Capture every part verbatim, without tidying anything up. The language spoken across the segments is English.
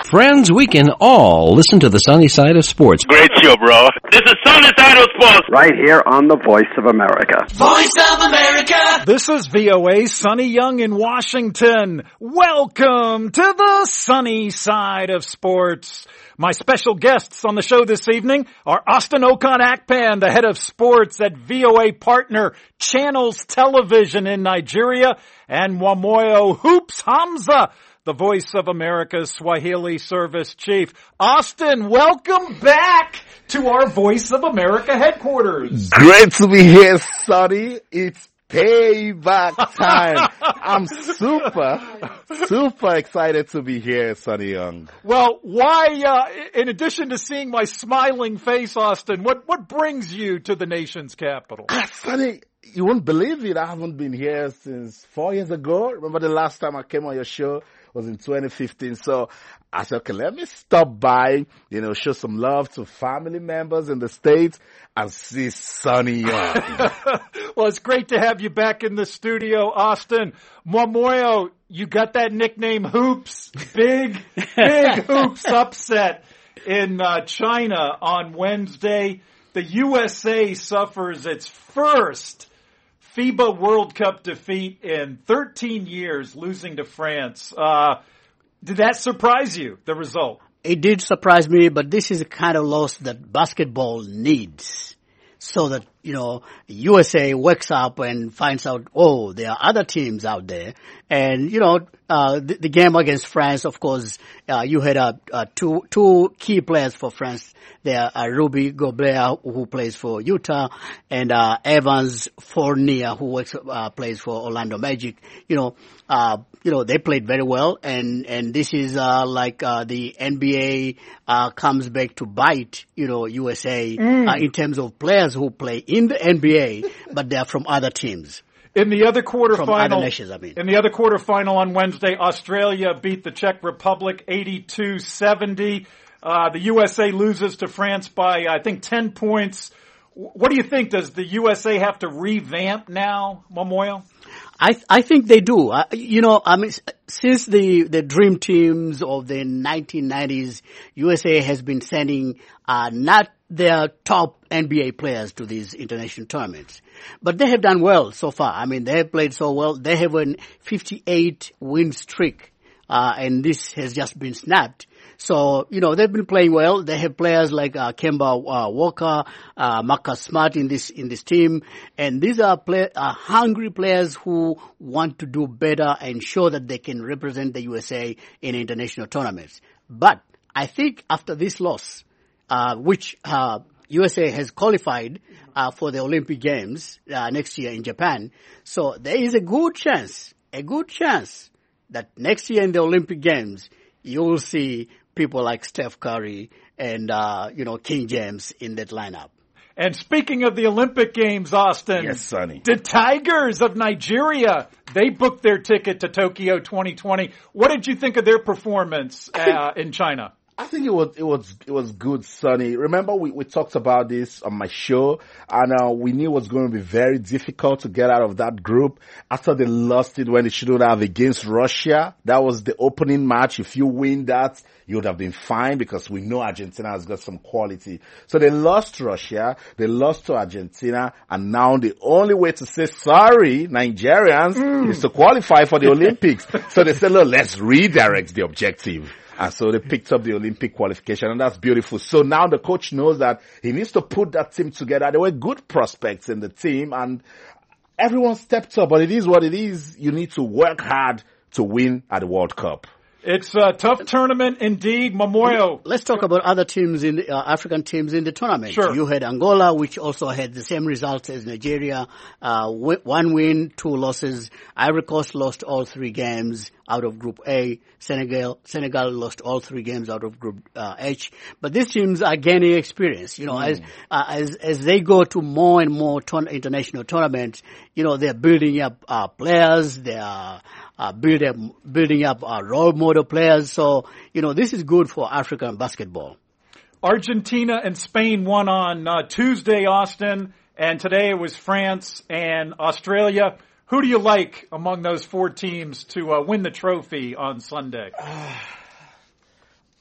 Friends, we can all listen to the sunny side of sports. Great show, bro. This is Sunny Side of Sports. Right here on the Voice of America. Voice of America. This is V O A Sonny Young in Washington. Welcome to the sunny side of sports. My special guests on the show this evening are Austin Okon-Akpan, the head of sports at V O A partner Channels Television in Nigeria, and Mwamoyo Hoops Hamza, the Voice of America's Swahili service chief. Austin, welcome back to our Voice of America headquarters. Great to be here, Sonny. It's payback time. I'm super, super excited to be here, Sonny Young. Well, why, uh, in addition to seeing my smiling face, Austin, what, what brings you to the nation's capital? Ah, Sonny, you won't believe it. I haven't been here since four years ago. Remember the last time I came on your show was in twenty fifteen. So I said, okay, let me stop by, you know, show some love to family members in the States and see Sonny Young. Well, it's great to have you back in the studio, Austin. Mwamoyo, you got that nickname Hoops. Big, big Hoops upset in uh, China on Wednesday. The U S A suffers its first FIBA World Cup defeat in thirteen years, losing to France. Uh, did that surprise you, the result? It did surprise me, but this is the kind of loss that basketball needs. So that, you know, U S A wakes up and finds out, oh, there are other teams out there. And, you know, uh, the, the game against France, of course, uh, you had uh, uh, two, two key players for France. There are Rudy Gobert, who plays for Utah, and uh, Evans Fournier, who works, uh, plays for Orlando Magic. You know, uh, you know, they played very well, and and this is uh, like uh, the N B A uh, comes back to bite, you know, U S A mm. uh, in terms of players who play in the N B A, but they are from other teams. In the other quarterfinal, From other nations, I mean. In the other quarterfinal on Wednesday, Australia beat the Czech Republic eighty-two seventy. Uh, the U S A loses to France by, I think, ten points. What do you think? Does the U S A have to revamp now, Mwamoyo? I I think they do. Uh, you know, I mean, since the the dream teams of the nineteen nineties, U S A has been sending uh not their top N B A players to these international tournaments, but they have done well so far. I mean, they have played so well. They have a fifty-eight win streak, uh, and this has just been snapped. So, you know, they've been playing well. They have players like uh, Kemba uh, Walker, uh, Marcus Smart in this in this team, and these are play, uh, hungry players who want to do better and show that they can represent the U S A in international tournaments. But I think after this loss, uh, which uh, U S A has qualified uh, for the Olympic Games uh, next year in Japan, so there is a good chance, a good chance that next year in the Olympic Games you will see people like Steph Curry and, uh, you know, King James in that lineup. And speaking of the Olympic Games, Austin. Yes, Sonny. The Tigers of Nigeria, they booked their ticket to Tokyo twenty twenty. What did you think of their performance uh, in China? I think it was it was it was good, Sonny. Remember we, we talked about this on my show, and uh, we knew it was going to be very difficult to get out of that group after they lost it when they shouldn't have against Russia. That was the opening match. If you win that, you would have been fine because we know Argentina has got some quality. So they lost to Russia, they lost to Argentina, and now the only way to say sorry, Nigerians, mm. is to qualify for the Olympics. So they said, look, let's redirect the objective. And so they picked up the Olympic qualification, and that's beautiful. So now the coach knows that he needs to put that team together. There were good prospects in the team, and everyone stepped up. But it is what it is. You need to work hard to win at the World Cup. It's a tough tournament indeed, Mwamoyo. Let's talk about other teams in the, uh, African teams in the tournament. Sure. You had Angola, which also had the same results as Nigeria. Uh, one win, two losses. Ivory Coast lost all three games out of Group A. Senegal, Senegal lost all three games out of Group uh, H. But these teams are gaining experience. You know, mm. as uh, as as they go to more and more ton- international tournaments, you know, they're building up uh, players. They are uh, build up, building up uh, role model players. So, you know, this is good for African basketball. Argentina and Spain won on uh, Tuesday, Austin, and today it was France and Australia. Who do you like among those four teams to uh, win the trophy on Sunday?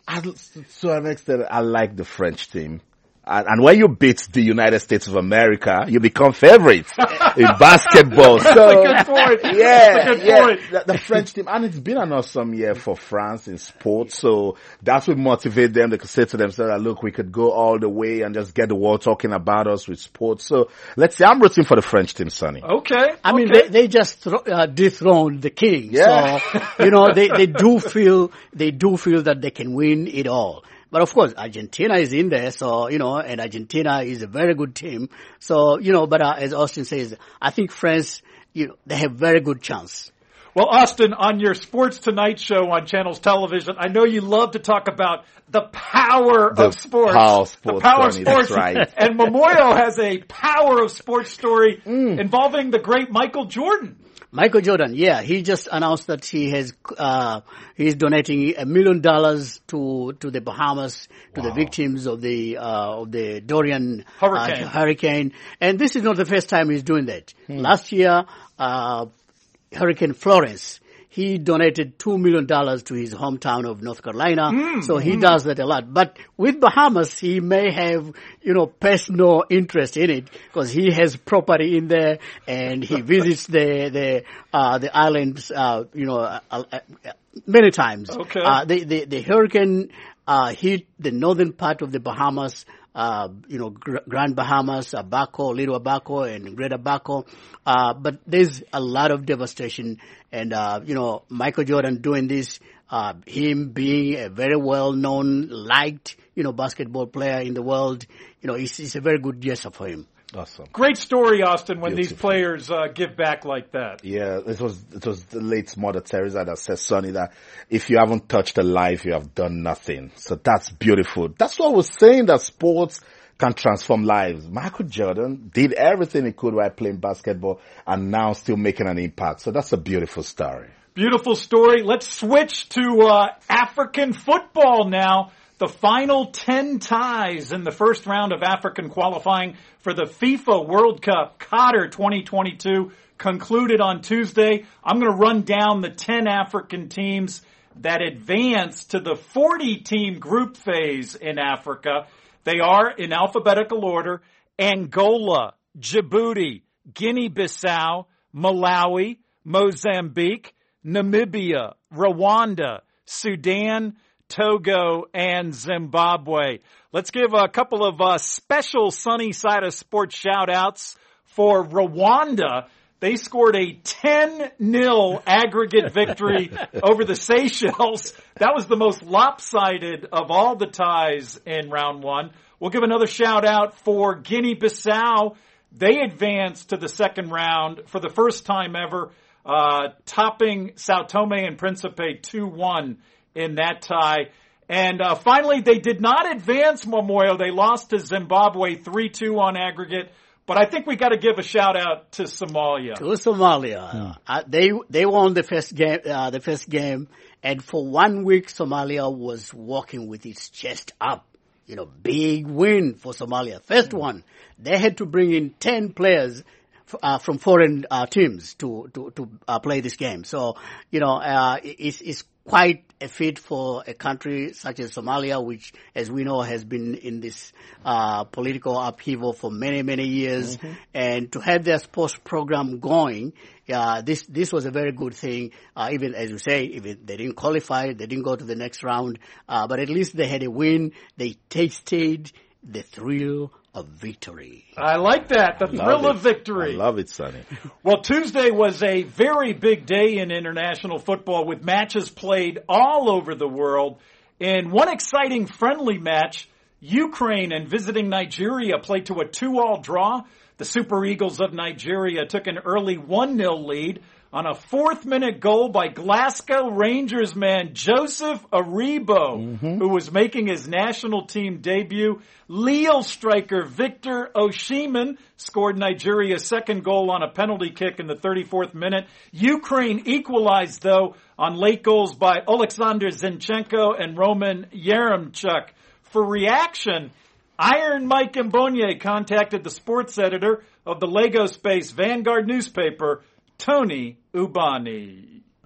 I, to an extent, I like the French team. And, and when you beat the United States of America, you become favorites in basketball. That's so, a good point. Yeah, That's a good yeah. point. The, the French team, and it's been an awesome year for France in sports. So that would motivate them. They could say to themselves, look, we could go all the way and just get the world talking about us with sports. So let's see. I'm rooting for the French team, Sonny. Okay. I mean, okay. they, they just thro- uh, dethroned the king. Yeah. So, you know, they, they do feel, they do feel that they can win it all. But of course, Argentina is in there, so, you know, and Argentina is a very good team. So, you know, but uh, as Austin says, I think France, you know, they have very good chance. Well, Austin, on your Sports Tonight show on Channels Television, I know you love to talk about the power The of sports. power of sports, the power of Tony, sports. that's right. And Memorial has a power of sports story Mm. involving the great Michael Jordan. Michael Jordan, yeah, he just announced that he has, uh, he's donating a million dollars to, to the Bahamas, to Wow. the victims of the, uh, of the Dorian Hurricane. Uh, hurricane. And this is not the first time he's doing that. Last year, uh, Hurricane Florence, he donated two million dollars to his hometown of North Carolina. Mm. So he does that a lot. But with Bahamas, he may have, you know, personal interest in it because he has property in there and he visits the, the, uh, the islands, uh, you know, uh, uh, many times. Okay. Uh, the, the, the hurricane, uh, hit the northern part of the Bahamas, uh, you know, Gr- Grand Bahamas, Abaco, Little Abaco, and Great Abaco. Uh, but there's a lot of devastation. And, uh, you know, Michael Jordan doing this, uh, him being a very well-known, liked, you know, basketball player in the world, you know, it's, it's a very good gesture for him. Awesome. Great story, Austin, when these Beautiful. players uh, give back like that. Yeah, it was it was the late Mother Teresa that said, Sonny, that if you haven't touched a life, you have done nothing. So that's beautiful. That's what I was saying, that sports can transform lives. Michael Jordan did everything he could while playing basketball and now still making an impact. So that's a beautiful story. Beautiful story. Let's switch to uh, African football now. The final ten ties in the first round of African qualifying for the FIFA World Cup Qatar twenty twenty-two concluded on Tuesday. I'm going to run down the ten African teams that advanced to the forty-team group phase in Africa. They are, in alphabetical order, Angola, Djibouti, Guinea-Bissau, Malawi, Mozambique, Namibia, Rwanda, Sudan, Togo, and Zimbabwe. Let's give a couple of uh, special Sunny Side of Sports shout-outs for Rwanda. They scored a ten nil aggregate victory over the Seychelles. That was the most lopsided of all the ties in round one. We'll give another shout-out for Guinea-Bissau. They advanced to the second round for the first time ever, uh, topping Sao Tome and Principe two one in that tie. And uh, finally, they did not advance Memorial. They lost to Zimbabwe three two on aggregate. But I think we got to give a shout out to Somalia. To Somalia, hmm. uh, they they won the first game. Uh, the first game, and for one week, Somalia was walking with its chest up. You know, big win for Somalia. First one, they had to bring in ten players uh, from foreign uh, teams to to to uh, play this game. So you know, uh, it's it's quite a feat for a country such as Somalia, which, as we know, has been in this uh political upheaval for many, many years. Mm-hmm. And to have their sports program going, uh, this this was a very good thing. Uh, even, as you say, even they didn't qualify, they didn't go to the next round, uh, but at least they had a win. They tasted the thrill of victory. I like that, the thrill of victory. I love it, Sonny. Well, Tuesday was a very big day in international football with matches played all over the world. In one exciting friendly match, Ukraine and visiting Nigeria played to a two all draw. The Super Eagles of Nigeria took an early one nil lead on a fourth-minute goal by Glasgow Rangers man Joseph Aribo, mm-hmm. who was making his national team debut. Lille striker Victor Osimhen scored Nigeria's second goal on a penalty kick in the thirty-fourth minute. Ukraine equalized, though, on late goals by Oleksandr Zinchenko and Roman Yaremchuk. For reaction, Iron Mike Mbonye contacted the sports editor of the Lagos-based Vanguard newspaper, Tony Ubani.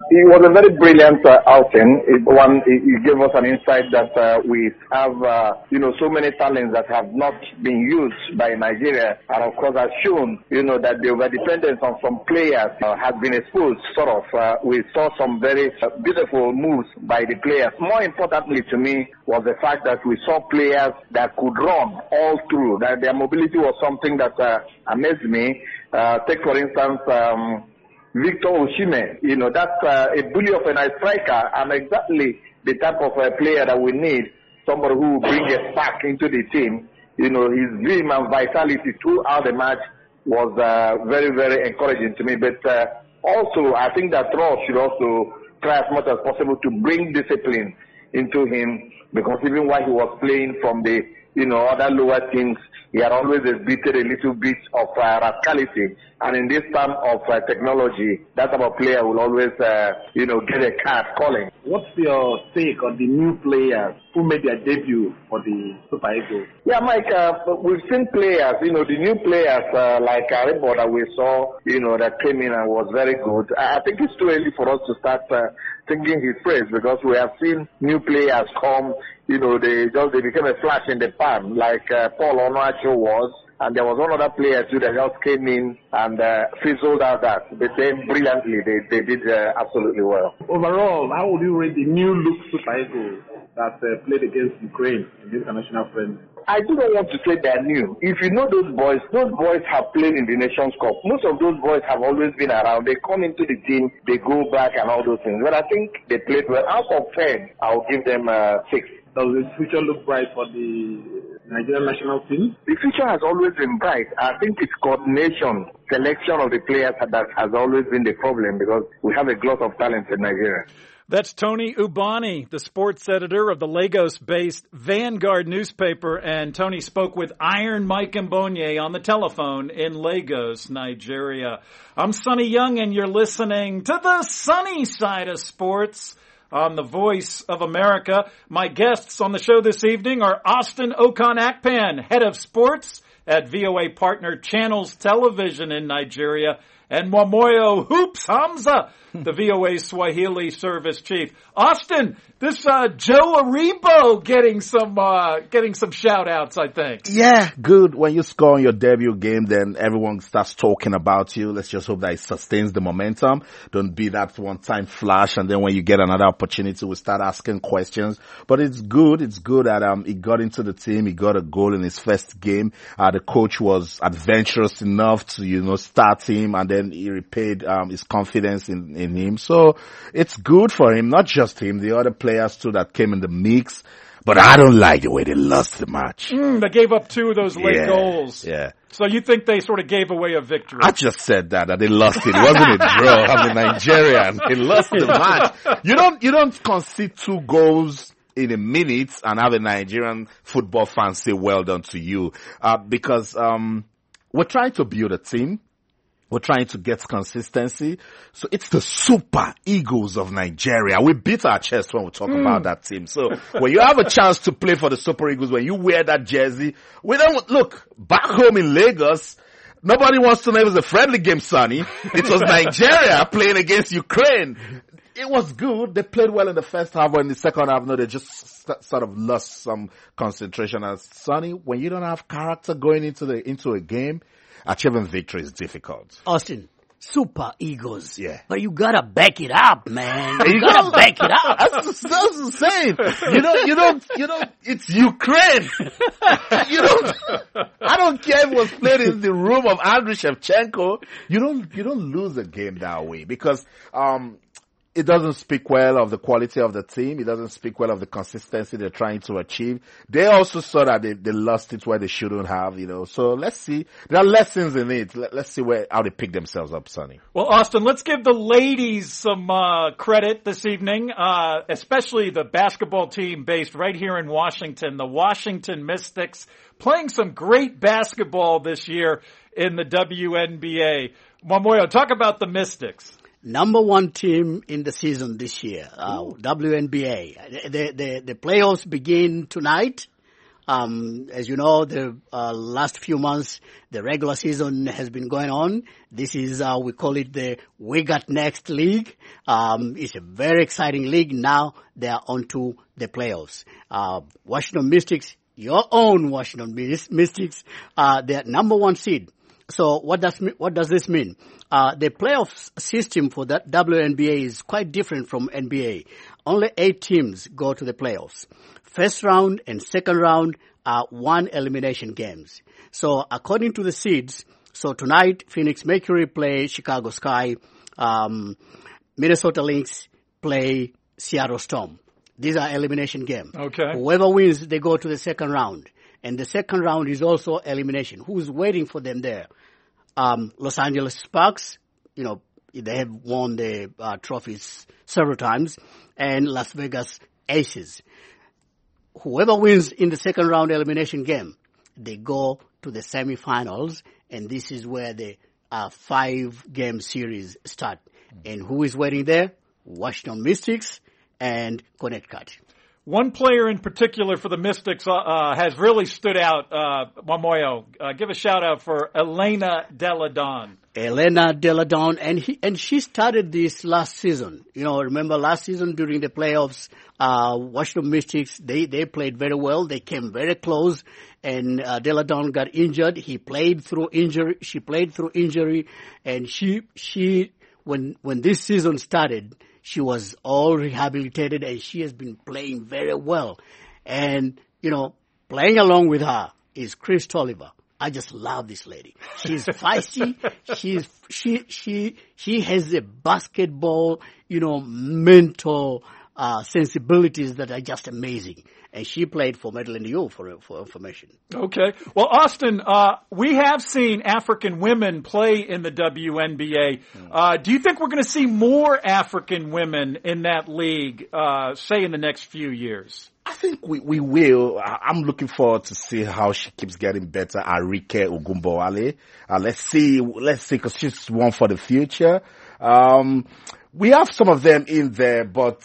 It was a very brilliant uh, outing. It, one, it, it gave us an insight that uh, we have, uh, you know, so many talents that have not been used by Nigeria, and of course has shown, you know, that the overdependence on some players uh, has been exposed. Sort of, uh, we saw some very uh, beautiful moves by the players. More importantly to me was the fact that we saw players that could run all through. That their mobility was something that uh, amazed me. Uh, take for instance. Um, Victor Osimhen, you know, that's uh, a bully of a nice striker and exactly the type of uh, player that we need, somebody who will bring a spark into the team. You know, his vim and vitality throughout the match was uh, very, very encouraging to me. But uh, also, I think that Ross should also try as much as possible to bring discipline into him, because even while he was playing from the, you know, other lower teams, he had always exhibited a little bit of uh, rascality. And in this time of uh, technology, that type of player will always, uh, you know, get a card calling. What's your take on the new players who made their debut for the Super Eagles? Yeah, Mike, uh, we've seen players, you know, the new players uh, like Aribo that we saw, you know, that came in and was very good. I think it's too early for us to start uh, singing his praise, because we have seen new players come, you know, they just they became a flash in the pan, like uh, Paul Onuachu was. And there was one other player too that just came in and uh, fizzled out that. But then brilliantly, they, they did uh, absolutely well. Overall, how would you rate the new look Super Eagles that uh, played against Ukraine in the international friendly? I do not want to say they're new. If you know those boys, those boys have played in the Nations Cup. Most of those boys have always been around. They come into the team, they go back and all those things. But I think they played well. Out of ten, I'll give them uh, six. Does the future look bright for the Nigerian national team? The future has always been bright. I think it's coordination, selection of the players that has always been the problem, because we have a glut of talent in Nigeria. That's Tony Ubani, the sports editor of the Lagos-based Vanguard newspaper, and Tony spoke with Iron Mike Mbonye on the telephone in Lagos, Nigeria. I'm Sonny Young, and you're listening to the sunny side of sports on the Voice of America. My guests on the show this evening are Austin Okon-Akpan, head of sports at V O A partner Channels Television in Nigeria, and Mwamoyo Hoops Hamza, the V O A Swahili service chief. Austin, this uh, Joe Aribo getting some uh, getting some shout outs, I think. Yeah, good. When you score in your debut game, then everyone starts talking about you. Let's just hope that it sustains the momentum. Don't be that one-time flash, and then when you get another opportunity, we start asking questions. But it's good. It's good that um he got into the team. He got a goal in his first game. Uh, the coach was adventurous enough to, you know, start him, and then he repaid um his confidence in, in him. So it's good for him, not just him, the other players too that came in the mix. But I don't like the way they lost the match. Mm, they gave up two of those late yeah, goals. Yeah. So you think they sort of gave away a victory? I just said that, that they lost it. It wasn't a draw. I'm a Nigerian. They lost the match. You don't, you don't concede two goals in a minute and have a Nigerian football fan say well done to you. Uh, because, um, we're trying to build a team. We're trying to get consistency. So it's the Super Eagles of Nigeria. We beat our chest when we talk mm. about that team. So when you have a chance to play for the Super Eagles, when you wear that jersey, we don't, look, back home in Lagos, nobody wants to know it was a friendly game, Sonny. It was Nigeria playing against Ukraine. It was good. They played well in the first half, but in the second half, no, they just st- sort of lost some concentration. And Sonny, when you don't have character going into the, into a game, achieving victory is difficult. Austin, Super Eagles. Yeah. But you gotta back it up, man. You gotta back it up. That's, that's the same. You know, you don't, you know, it's Ukraine. You don't, I don't care if it was played in the room of Andriy Shevchenko. You don't, you don't lose a game that way because, um, it doesn't speak well of the quality of the team. It doesn't speak well of the consistency they're trying to achieve. They also saw that they, they lost it where they shouldn't have, you know. So let's see. There are lessons in it. Let, let's see where, how they pick themselves up, Sonny. Well, Austin, let's give the ladies some, uh, credit this evening, uh, especially the basketball team based right here in Washington, the Washington Mystics, playing some great basketball this year in the W N B A. Mwamoyo, talk about the Mystics. Number one team in the season this year, uh, W N B A. The, the, the playoffs begin tonight Um, as you know, the uh, last few months, the regular season has been going on. This is, uh, we call it the We Got Next League. Um, it's a very exciting league. Now they are on to the playoffs. Uh, Washington Mystics, your own Washington Mystics, uh, they're number one seed. So what does what does this mean? Uh, the playoff system for the W N B A is quite different from N B A. Only eight teams go to the playoffs. First round and second round are one elimination games. So according to the seeds, so tonight Phoenix Mercury play Chicago Sky, um, Minnesota Lynx play Seattle Storm. These are elimination games. Okay. Whoever wins, they go to the second round. And the second round is also elimination. Who's waiting for them there? Um, Los Angeles Sparks, you know, they have won the uh, trophies several times, and Las Vegas Aces. Whoever wins in the second round elimination game, they go to the semifinals, and this is where the uh, five-game series start. And who is waiting there? Washington Mystics and Connecticut. One player in particular for the Mystics uh, uh, has really stood out, uh, Mamoyo. Uh, give a shout-out for Elena Delle Donne. Elena Delle Donne, and he, and she started this last season. You know, remember last season during the playoffs, uh, Washington Mystics, they, they played very well. They came very close, and uh, Delle Donne got injured. He played through injury. She played through injury, and she, she, when, when this season started, she was all rehabilitated, and she has been playing very well. And, you know, playing along with her is Chris Tolliver. I just love this lady. She's feisty. She's, she, she, she has a basketball, you know, mental, uh, sensibilities that are just amazing. And she played for Medellin U for, for information. Okay. Well, Austin, uh, we have seen African women play in the W N B A. Uh, do you think we're going to see more African women in that league, uh, say in the next few years? I think we, we will. I'm looking forward to see how she keeps getting better. Arike Ogunbowale. Uh, let's see, let's see, cause she's one for the future. Um, we have some of them in there, but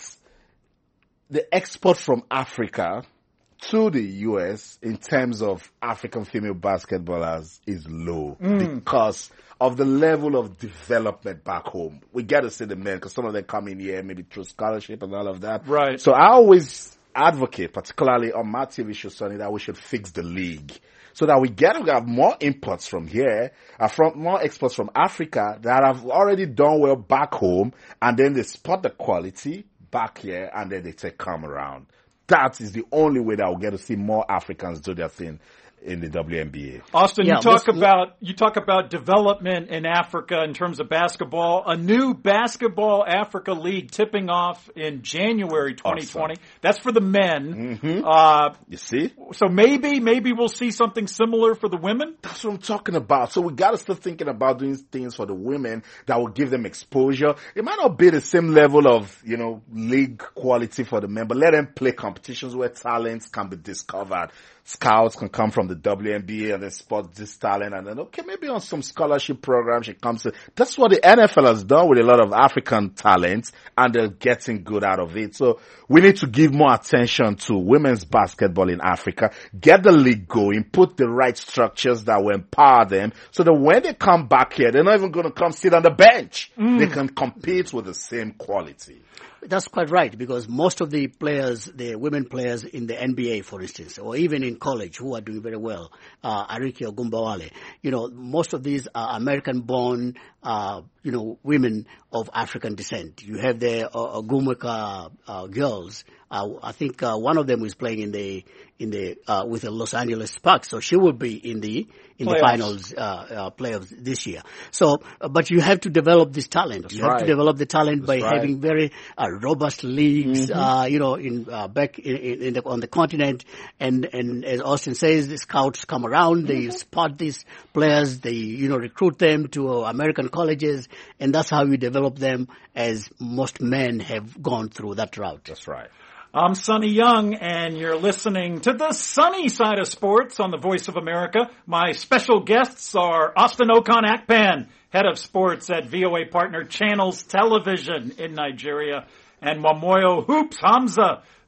the export from Africa to the U S in terms of African female basketballers is low mm. because of the level of development back home. We get to see the men because some of them come in here maybe through scholarship and all of that. Right. So I always advocate, particularly on my T V show, Sonny, that we should fix the league so that we get to have more imports from here, uh, from more exports from Africa that have already done well back home, and then they spot the quality back here, and then they take come around. That is the only way that we'll get to see more Africans do their thing in the W N B A. Austin, yeah, you talk about you talk about development in Africa in terms of basketball. A new Basketball Africa League tipping off in January twenty twenty. Awesome. That's for the men. Mm-hmm. Uh, you see? So maybe maybe we'll see something similar for the women? That's what I'm talking about. So we got to start thinking about doing things for the women that will give them exposure. It might not be the same level of, you know, league quality for the men, but let them play competitions where talents can be discovered. Scouts can come from the W N B A and then spot this talent, and then, okay, maybe on some scholarship program she comes to. That's what the N F L has done with a lot of African talent, and they're getting good out of it. So we need to give more attention to women's basketball in Africa, get the league going, put the right structures that will empower them so that when they come back here, they're not even going to come sit on the bench. Mm. They can compete with the same quality. That's quite right, because most of the players, the women players in the N B A, for instance, or even in college, who are doing very well, uh, Arike Ogunbowale, you know, most of these are American-born, uh, you know, women of African descent. You have the uh, Ogumeka uh, girls. Uh, I think uh, one of them is playing in the in the uh, with the Los Angeles Sparks, so she will be in the in playoffs. the finals uh, uh, playoffs this year. So, uh, but you have to develop this talent. That's you right. have to develop the talent That's by right. having very uh, robust leagues, mm-hmm. uh, you know, in uh, back in, in the, on the continent. And and as Austin says, the scouts come around, they mm-hmm. spot these players, they you know recruit them to uh, American colleges, and that's how you develop them. As most men have gone through that route. That's right. I'm Sonny Young, and you're listening to the sunny side of sports on the Voice of America. My special guests are Austin Okon-Akpan, head of sports at V O A partner Channels Television in Nigeria, and Mamoyo Hoops Hamza,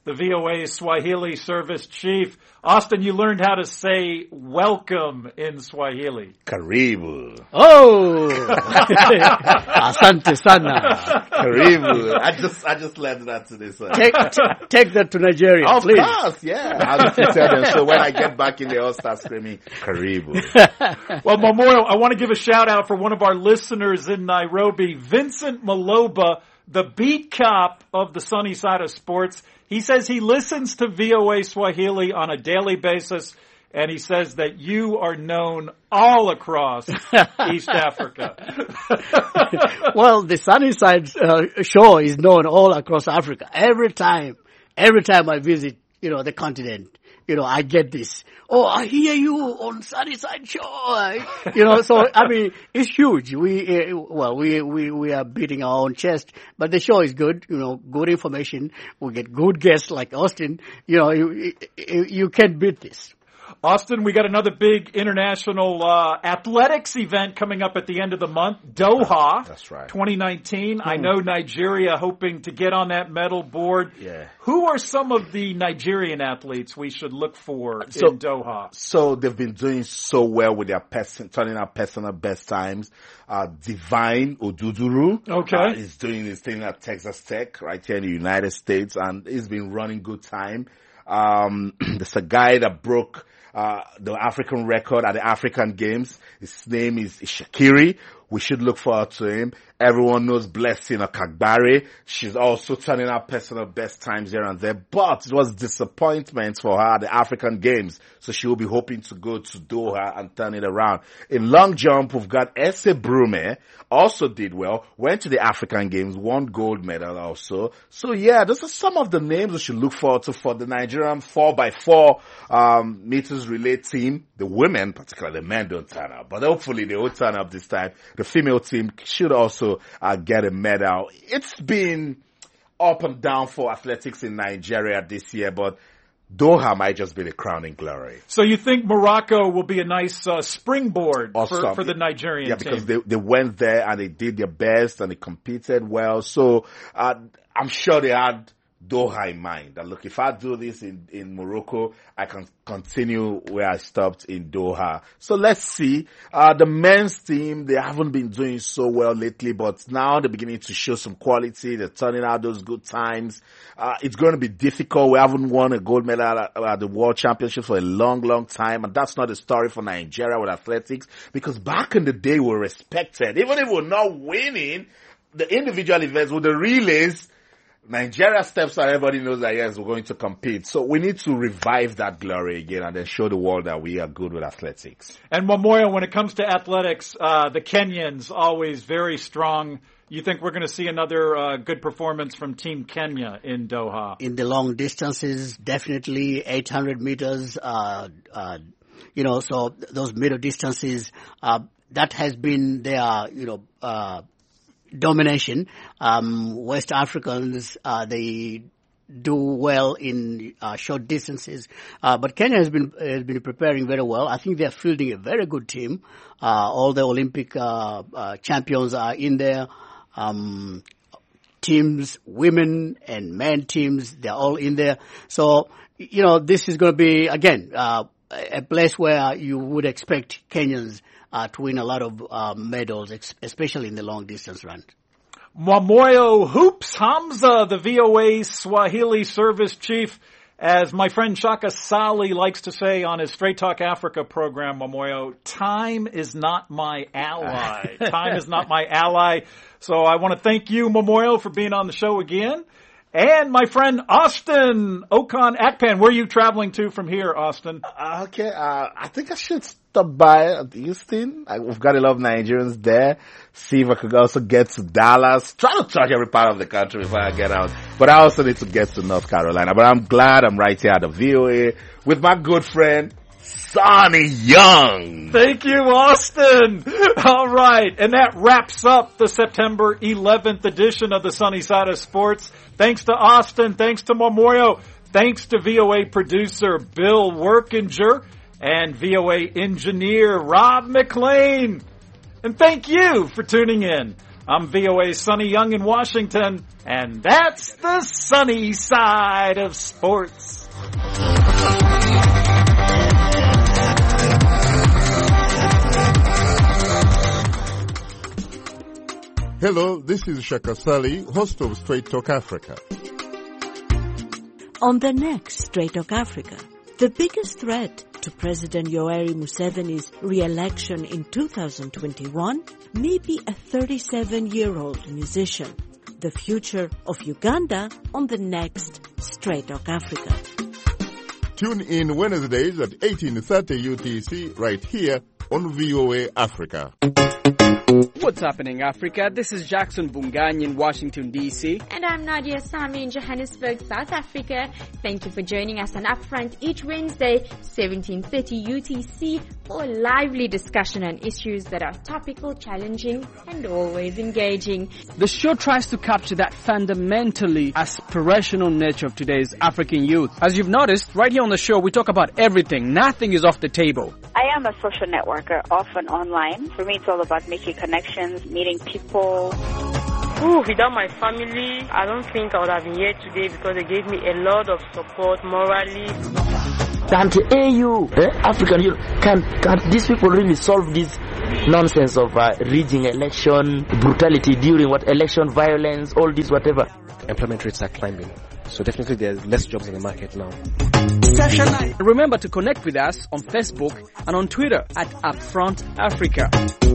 the V O A Swahili service chief. Austin, you learned how to say welcome in Swahili. Karibu. Oh! Asante sana. Karibu. I just, I just learned that today, sir. Take, t- take that to Nigeria, Of please. course, yeah. I'll just tell them. So when I get back in, they all start screaming, Karibu. Well, Memorial, I want to give a shout out for one of our listeners in Nairobi, Vincent Maloba, the beat cop of the Sunny Side of Sports. He says he listens to V O A Swahili on a daily basis, and he says that you are known all across East Africa. Well, the Sunny Side uh, show is known all across Africa. Every time, every time I visit, you know, the continent, you know, I get this. Oh, I hear you on Sunny Side show. You know, so, I mean, it's huge. We, uh, well, we, we, we are beating our own chest, but the show is good, you know, good information. We get good guests like Austin. You know, you, you, you can't beat this. Austin, we got another big international uh, athletics event coming up at the end of the month, Doha. That's right. twenty nineteen. Hmm. I know Nigeria hoping to get on that medal board. Yeah. Who are some of the Nigerian athletes we should look for So- in Doha? So they've been doing so well with their person, turning out personal best times. Uh, Divine Oduduru. Okay. Uh, is doing his thing at Texas Tech right here in the United States, and he's been running good time. Um, there's a guy that broke Uh, the African record at the African Games. His name is Shakiri. We should look forward to him. Everyone knows Blessing Okagbare. She's also turning out personal best times here and there, but it was disappointment for her at the African Games. So she will be hoping to go to Doha and turn it around. In long jump, we've got Ese Brume, also did well, went to the African Games, won gold medal also. So yeah, those are some of the names we should look forward to for the Nigerian four by four um, meters relay team. The women, particularly the men, don't turn up, but hopefully they will turn up this time. The female team should also uh, get a medal. It's been up and down for athletics in Nigeria this year, but Doha might just be the crowning glory. So you think Morocco will be a nice uh, springboard Awesome. for, for the Nigerian yeah, team? because they, they went there and they did their best and they competed well. So uh, I'm sure they had Doha in mind. That look, if I do this in, in Morocco, I can continue where I stopped in Doha. So let's see. Uh, the men's team, they haven't been doing so well lately, but now they're beginning to show some quality. They're turning out those good times. Uh, it's going to be difficult. We haven't won a gold medal at, at the World Championship for a long, long time. And that's not the story for Nigeria with athletics, because back in the day we were respected. Even if we're not winning the individual events with the relays, Nigeria steps out, everybody knows that yes, we're going to compete. So we need to revive that glory again and then show the world that we are good with athletics. And Momoyo, when it comes to athletics, uh, the Kenyans always very strong. You think we're going to see another uh, good performance from Team Kenya in Doha? In the long distances, definitely eight hundred meters, uh, uh, you know, so those middle distances, uh, that has been their, you know, uh, domination. Um, West Africans, uh, they do well in uh, short distances, uh, but Kenya has been has been preparing very well. I think they are fielding a very good team. Uh, all the Olympic uh, uh, champions are in there. Um, teams, women and men teams, they're all in there. So, you know, this is going to be again uh, a place where you would expect Kenyans Uh, to win a lot of uh, medals, ex- especially in the long distance run. Mwamoyo Hoops Hamza, the V O A Swahili service chief, as my friend Shaka Sali likes to say on his Straight Talk Africa program, Mwamoyo, time is not my ally. Time is not my ally. So I want to thank you, Mwamoyo, for being on the show again. And my friend Austin Okan Akpan, where are you traveling to from here, Austin? Uh, okay, uh, I think I should stop by at Houston. I, we've got a lot of Nigerians there. See if I could also get to Dallas. Try to touch every part of the country before I get out. But I also need to get to North Carolina. But I'm glad I'm right here at the V O A with my good friend, Sonny Young. Thank you, Austin. All right. And that wraps up the September eleventh edition of the Sunny Side of Sports. Thanks to Austin. Thanks to Mwamoyo. Thanks to V O A producer Bill Workinger and V O A engineer Rob McLean. And thank you for tuning in. I'm V O A's Sonny Young in Washington, and that's the sunny side of sports. Hello, this is Shaka Sali, host of Straight Talk Africa. On the next Straight Talk Africa, the biggest threat to President Yoweri Museveni's re-election in two thousand twenty-one may be a thirty-seven-year-old musician. The future of Uganda on the next Straight Talk Africa. Tune in Wednesdays at eighteen thirty U T C right here on V O A Africa. What's happening, Africa? This is Jackson Bungany in Washington, D C And I'm Nadia Sami in Johannesburg, South Africa. Thank you for joining us on Upfront each Wednesday, seventeen thirty U T C, for a lively discussion on issues that are topical, challenging, and always engaging. The show tries to capture that fundamentally aspirational nature of today's African youth. As you've noticed, right here on the show, we talk about everything. Nothing is off the table. I am a social networker, often online. For me, it's all about making connections, meeting people. Ooh, without my family, I don't think I would have been here today because they gave me a lot of support morally. And A U, eh, African Youth, can, can these people really solve this nonsense of uh, rigging election, brutality during what election, violence, all this, whatever? Employment rates are climbing. So definitely there's less jobs in the market now. Remember to connect with us on Facebook and on Twitter at Upfront Africa.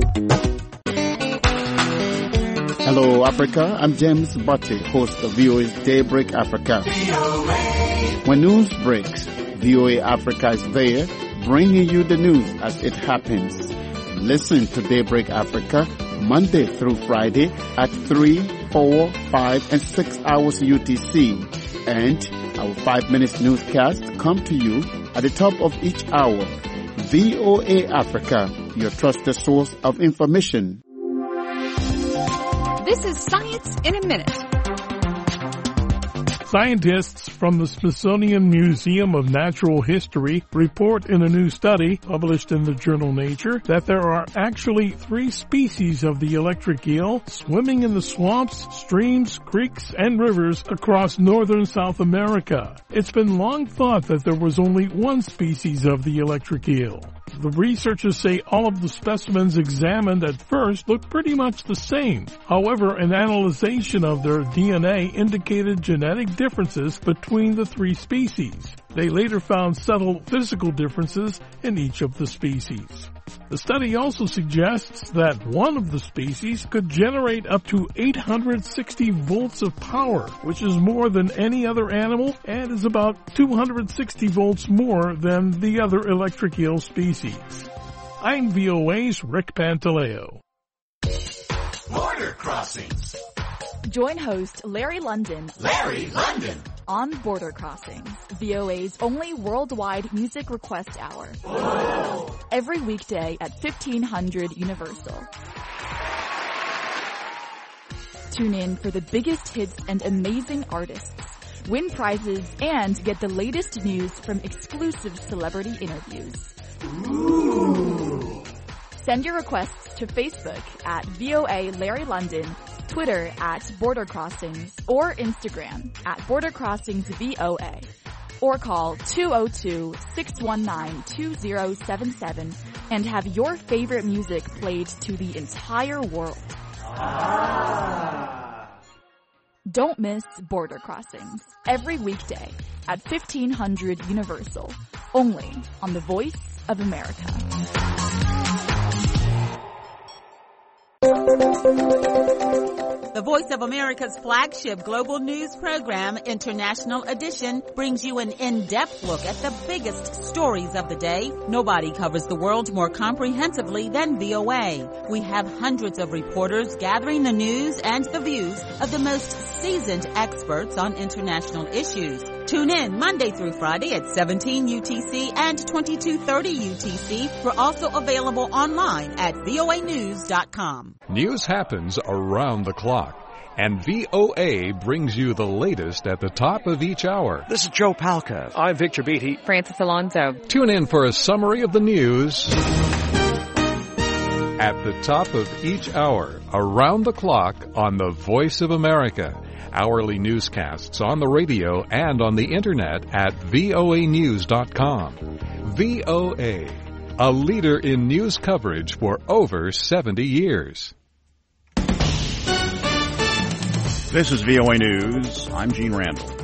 Hello, Africa. I'm James Butte, host of V O A's Daybreak Africa. When news breaks, V O A Africa is there, bringing you the news as it happens. Listen to Daybreak Africa Monday through Friday at three, four, five, and six hours U T C. And our five minutes newscast come to you at the top of each hour. V O A Africa, your trusted source of information. This is Science in a Minute. Scientists from the Smithsonian Museum of Natural History report in a new study published in the journal Nature that there are actually three species of the electric eel swimming in the swamps, streams, creeks, and rivers across northern South America. It's been long thought that there was only one species of the electric eel. The researchers say all of the specimens examined at first looked pretty much the same. However, an analysis of their D N A indicated genetic differences between the three species. They later found subtle physical differences in each of the species. The study also suggests that one of the species could generate up to eight hundred sixty volts of power, which is more than any other animal and is about two hundred sixty volts more than the other electric eel species. I'm V O A's Rick Pantaleo. Border Crossings. Join host Larry London. Larry London. On Border Crossings, V O A's only worldwide music request hour. Whoa. Every weekday at fifteen hundred Universal. Tune in for the biggest hits and amazing artists. Win prizes and get the latest news from exclusive celebrity interviews. Ooh. Send your requests to Facebook at V O A Larry London, Twitter at Border Crossings, or Instagram at Border Crossings V O A. Or call two oh two, six one nine, two oh seven seven and have your favorite music played to the entire world. Ah. Don't miss Border Crossings every weekday at fifteen hundred Universal, only on the Voice of America. The Voice of America's flagship global news program, International Edition, brings you an in-depth look at the biggest stories of the day. Nobody covers the world more comprehensively than V O A. We have hundreds of reporters gathering the news and the views of the most seasoned experts on international issues. Tune in Monday through Friday at seventeen U T C and twenty-two thirty U T C. We're also available online at V O A news dot com. News happens around the clock, and V O A brings you the latest at the top of each hour. This is Joe Palca. I'm Victor Beatty. Francis Alonso. Tune in for a summary of the news at the top of each hour, around the clock on the Voice of America. Hourly newscasts on the radio and on the internet at V O A news dot com. V O A, a leader in news coverage for over seventy years. This is V O A News. I'm Gene Randall.